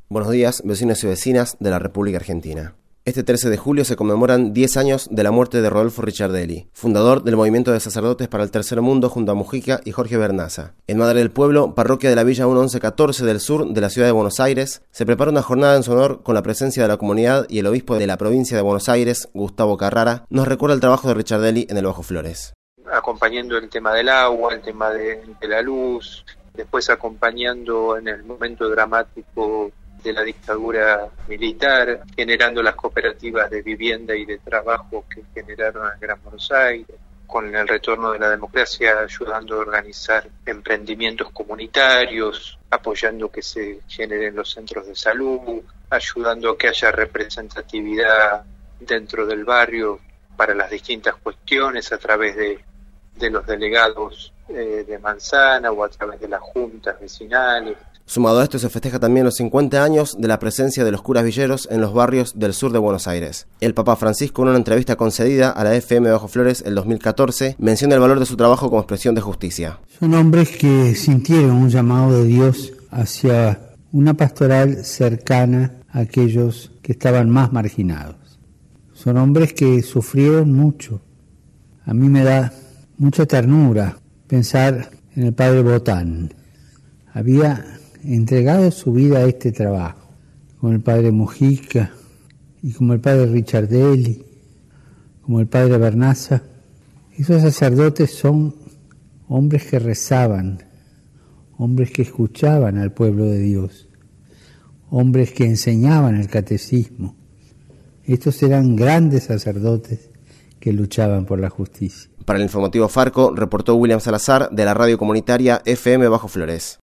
Buenos días, vecinos y vecinas de la República Argentina. Este 13 de julio se conmemoran 10 años de la muerte de Rodolfo Ricciardelli, fundador del Movimiento de Sacerdotes para el Tercer Mundo junto a Mujica y Jorge Bernaza. En Madre del Pueblo, parroquia de la Villa 1114 del sur de la ciudad de Buenos Aires, se prepara una jornada en su honor con la presencia de la comunidad, y el obispo de la provincia de Buenos Aires, Gustavo Carrara, nos recuerda el trabajo de Ricciardelli en el Bajo Flores. Acompañando el tema del agua, el tema de la luz, después acompañando en el momento dramático de la dictadura militar, generando las cooperativas de vivienda y de trabajo que generaron el Gran Buenos Aires, con el retorno de la democracia, ayudando a organizar emprendimientos comunitarios, apoyando que se generen los centros de salud, ayudando a que haya representatividad dentro del barrio para las distintas cuestiones a través de los delegados de Manzana o a través de las juntas vecinales. Sumado a esto, se festeja también los 50 años de la presencia de los curas villeros en los barrios del sur de Buenos Aires. El Papa Francisco, en una entrevista concedida a la FM Bajo Flores el 2014, menciona el valor de su trabajo como expresión de justicia. Son hombres que sintieron un llamado de Dios hacia una pastoral cercana a aquellos que estaban más marginados. Son hombres que sufrieron mucho. A mí me da mucha ternura pensar en el padre Botán. Había entregado su vida a este trabajo, como el padre Mujica y como el padre Ricciardelli, como el padre Bernaza. Esos sacerdotes son hombres que rezaban, hombres que escuchaban al pueblo de Dios, hombres que enseñaban el catecismo. Estos eran grandes sacerdotes que luchaban por la justicia. Para el informativo Farco, reportó William Salazar de la radio comunitaria FM Bajo Flores.